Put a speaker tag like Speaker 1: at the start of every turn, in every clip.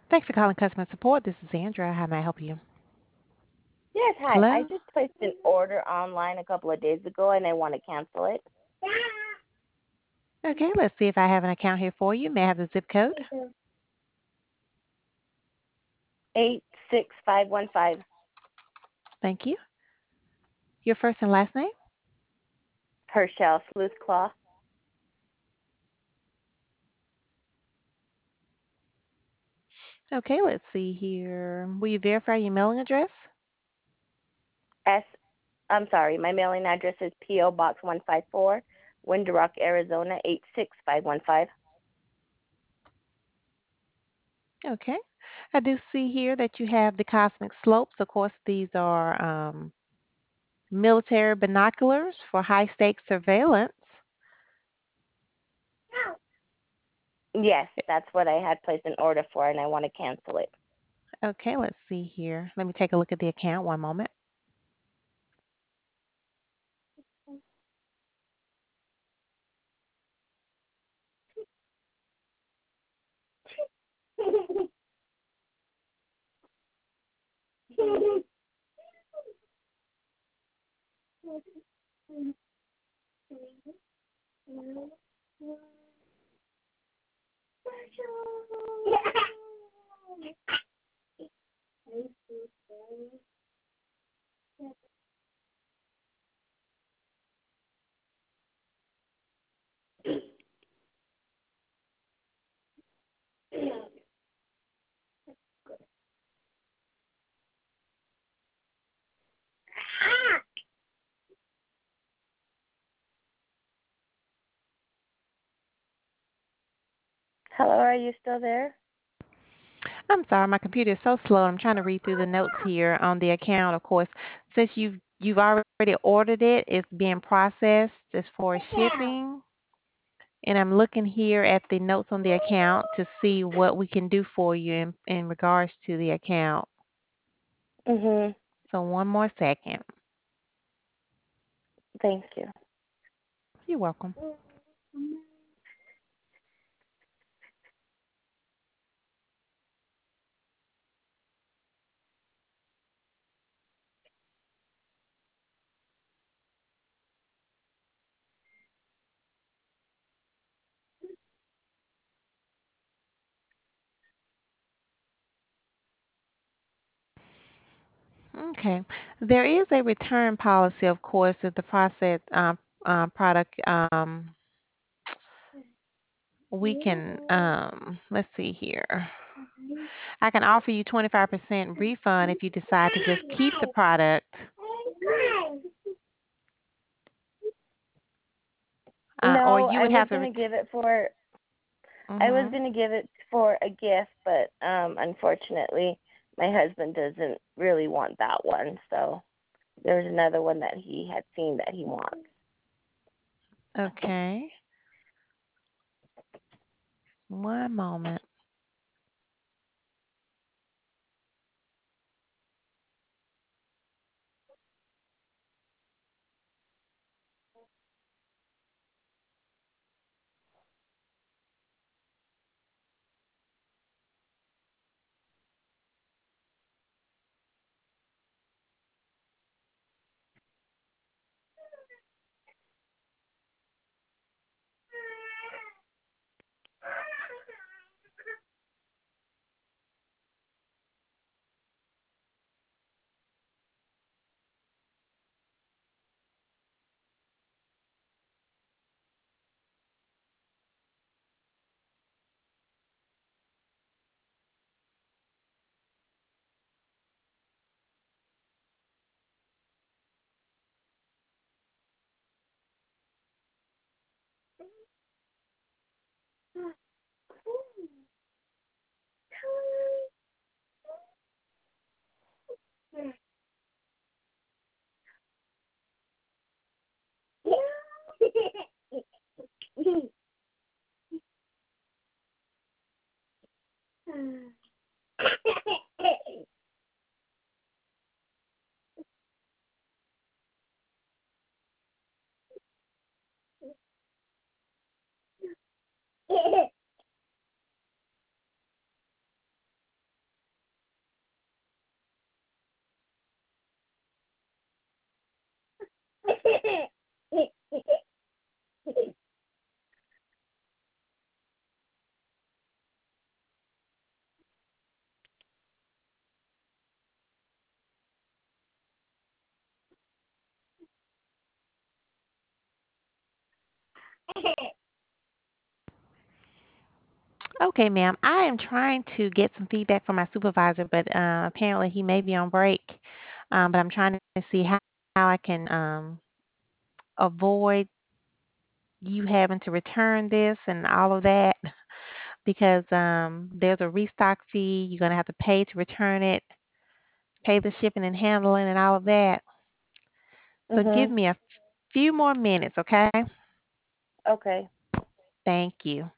Speaker 1: Thanks for calling customer support. This is Andrea. How may I help you?
Speaker 2: Yes, hi. I
Speaker 1: Hello?
Speaker 2: just placed an order online a couple of days ago and I want to cancel it.
Speaker 1: Okay, let's see if I have an account here for you. May I have the zip code?
Speaker 2: 86515.
Speaker 1: Thank you. Your first and last name?
Speaker 2: Herschel Sleuth Claw.
Speaker 1: Okay, let's see here. Will you verify your mailing address?
Speaker 2: S. I'm sorry, my mailing address is P.O. Box 154, Window Rock, Arizona 86515.
Speaker 1: Okay. I do see here that you have the Cosmic Slopes. Of course, these are military binoculars for high stakes surveillance.
Speaker 2: Yes, that's what I had placed an order for and I want to cancel it.
Speaker 1: Okay, let's see here. Let me take a look at the account. One moment.
Speaker 2: Hello, are you still there?
Speaker 1: I'm sorry, my computer is so slow. I'm trying to read through the notes here on the account. Of course, since you've already ordered it, it's being processed as far as shipping. And I'm looking here at the notes on the account to see what we can do for you in regards to the account.
Speaker 2: Mhm.
Speaker 1: So one more second.
Speaker 2: Thank you.
Speaker 1: You're welcome. Okay. There is a return policy, of course, if the process product we can let's see here. I can offer you 25% refund if you decide to just keep the product, or
Speaker 2: No,
Speaker 1: you
Speaker 2: I
Speaker 1: would
Speaker 2: was
Speaker 1: have to.
Speaker 2: going to give it for I was
Speaker 1: Mhm.
Speaker 2: going to give it for a gift, but unfortunately, my husband doesn't really want that one. So there's another one that he had seen that he wants.
Speaker 1: Okay. One moment. Okay, ma'am. I am trying to get some feedback from my supervisor, but apparently he may be on break. But I'm trying to see how I can avoid you having to return this and all of that because there's a restock fee. You're going to have to pay to return it, pay the shipping and handling and all of that. So give
Speaker 2: Mhm.
Speaker 1: me a few more minutes, okay?
Speaker 2: Okay.
Speaker 1: Thank you.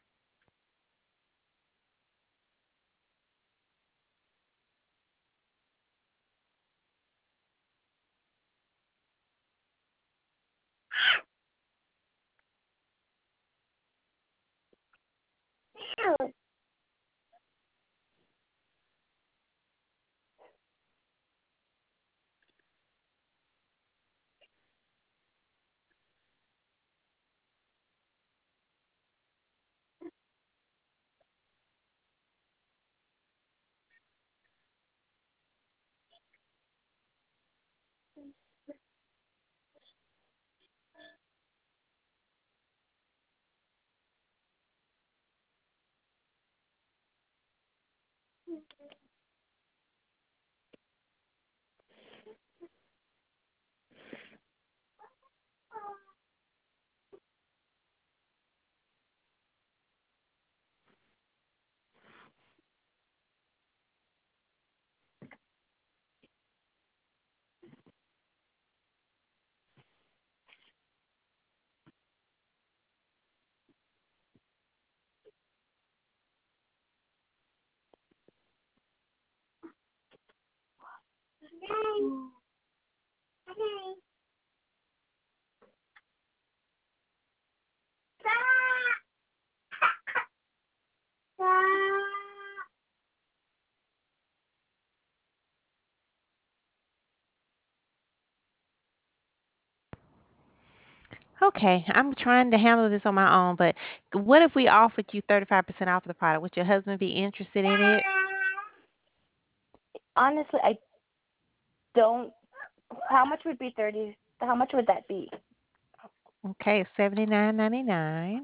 Speaker 1: Okay, I'm trying to handle this on my own, but what if we offered you 35% off of the product? Would your husband be interested in it?
Speaker 2: Honestly, I don't. How much would be 30? How much would that be?
Speaker 1: Okay, it's $79.99.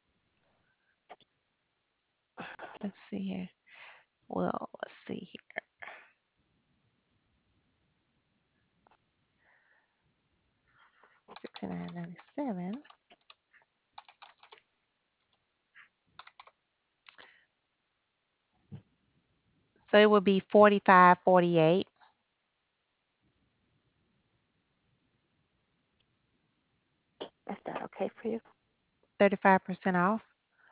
Speaker 1: Let's see here. Well, let's see here. 69.97. So it would be 45.48.
Speaker 2: Is that okay for you?
Speaker 1: 35% off.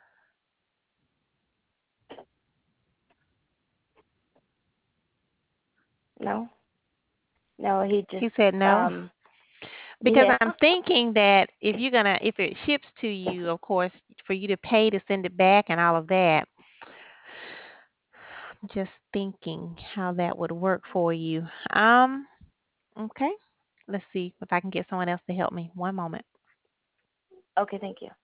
Speaker 2: No. No, he just
Speaker 1: He said no. Because
Speaker 2: yeah.
Speaker 1: I'm thinking that if it ships to you, of course, for you to pay to send it back and all of that, just thinking how that would work for you. Um, okay. Let's see if I can get someone else to help me. One moment.
Speaker 2: Okay, thank you.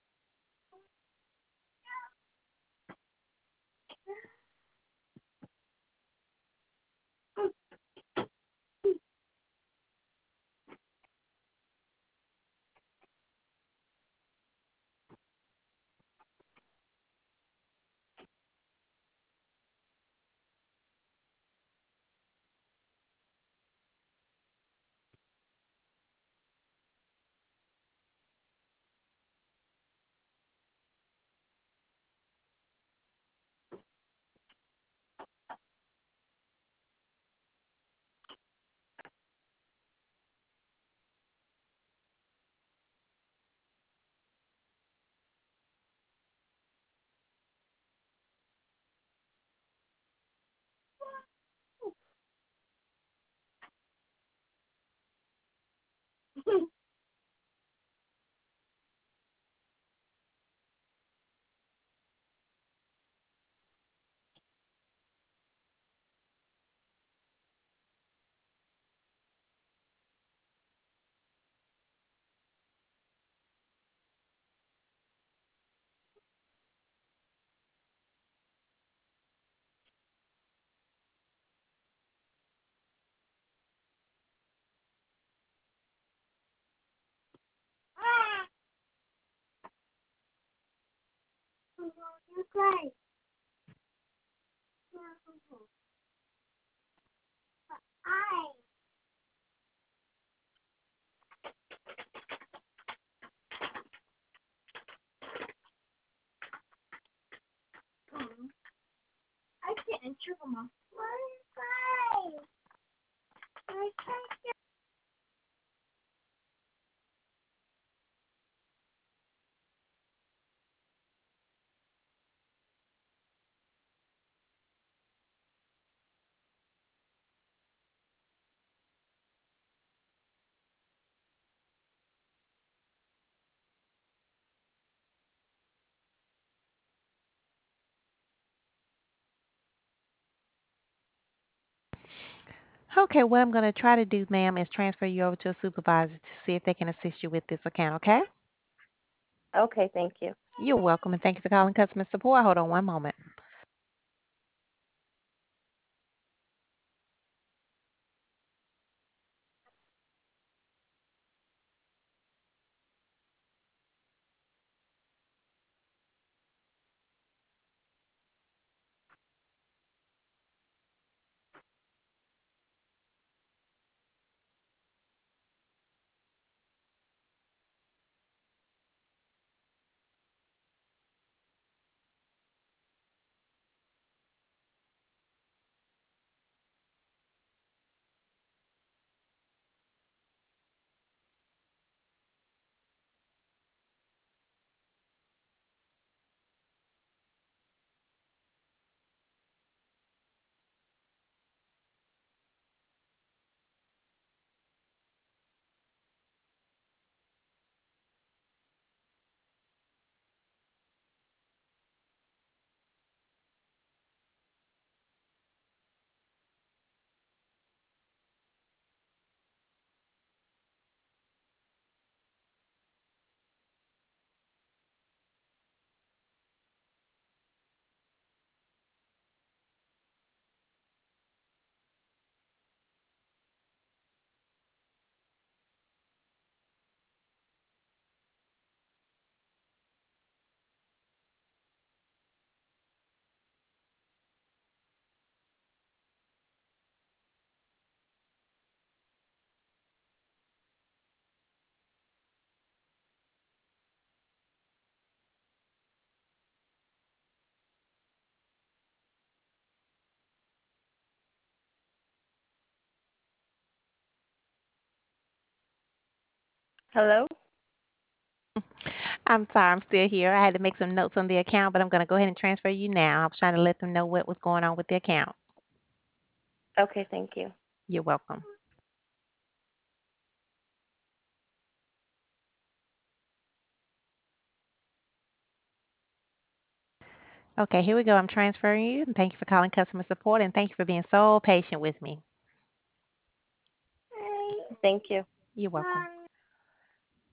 Speaker 1: Okay, what I'm going to try to do, ma'am, is transfer you over to a supervisor to see if they can assist you with this account, okay?
Speaker 2: Okay, thank you.
Speaker 1: You're welcome, and thank you for calling customer support. Hold on one moment.
Speaker 2: Hello?
Speaker 1: I'm sorry, I'm still here. I had to make some notes on the account, but I'm going to go ahead and transfer you now. I was trying to let them know what was going on with the account.
Speaker 2: Okay, thank you.
Speaker 1: You're welcome. Okay, here we go. I'm transferring you. And thank you for calling customer support, and thank you for being so patient with me.
Speaker 2: Thank you.
Speaker 1: You're welcome.